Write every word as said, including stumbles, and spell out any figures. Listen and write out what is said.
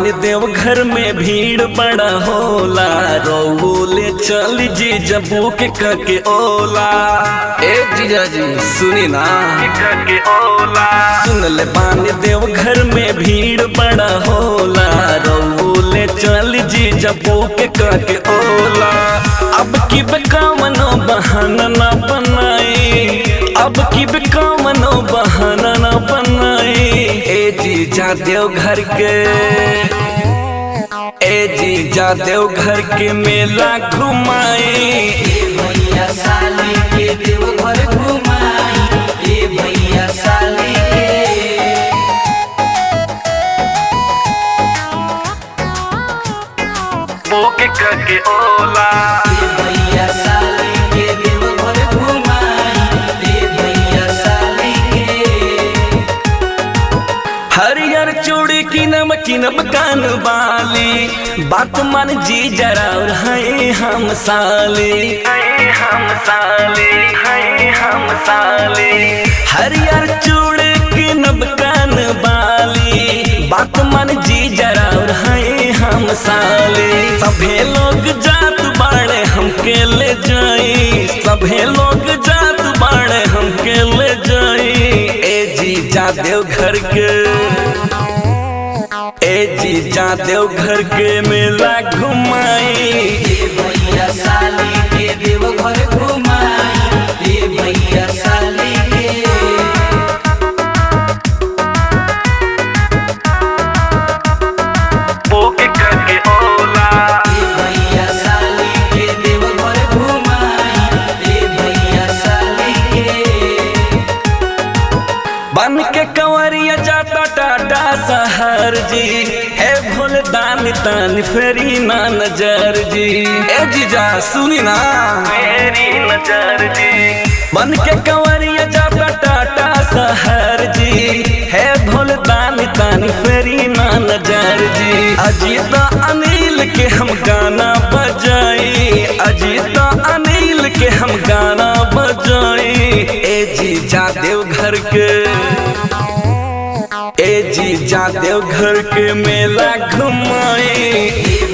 बानी देव घर में भीड़ बड़ा होला, रोले चल जी जबू के कके ओला। ए जीजा जी सुनी ना कके ओला, सुन ले बानी देव घर में भीड़ बड़ा होला, रोले चल जी जबू के कके ओला। अब की बेकामनो बहाना ना बनाई, अब की बेकामनो बहाना ना बनाई। ए जीजा देव घर के, ए जीजा देव घर के मेला घुमाई, भैया साली के देव घर घुमाई, ए भैया साली के बोके करके ओला। ए भैया साली के देव घर घुमाई, ए भैया साली के हरियर चूड़ी की नमकीन कान बाली, बात मान जी जरा और है हम साली, है हम साली, है हम साली। हरियर चूड़ी की नमकान बाली, बात मान जी जरा और है हम साली। सभे लोग जात बाड़े हमके ले जाई, सभे लोग जात बाड़े हमके ले जाई। ए जीजा देव घर के, ए जीजा देव घर के मेला घुमाई, ए भैया साली के देव घर घुमाई, ए भैया साली के बोके करके ओला। ए भैया साली के देव घर घुमाई, ए भैया साली के बन के कंवरिया जाता टाटा शहर जी, है भोले दान तान फेरी ना नजर जी। ए जीजा सुनी ना फेरी नजर जी, बन के कंवरिया जाता टाटा शहर जी, है भोले दान तान फेरी ना नजर जी। अजीत अनिल के हम गाना बजाई, अजीत अनिल के हम गाना बजाई। ए जीजा देव घर के, ए जीजा देव घर के मेला घुमाई, ए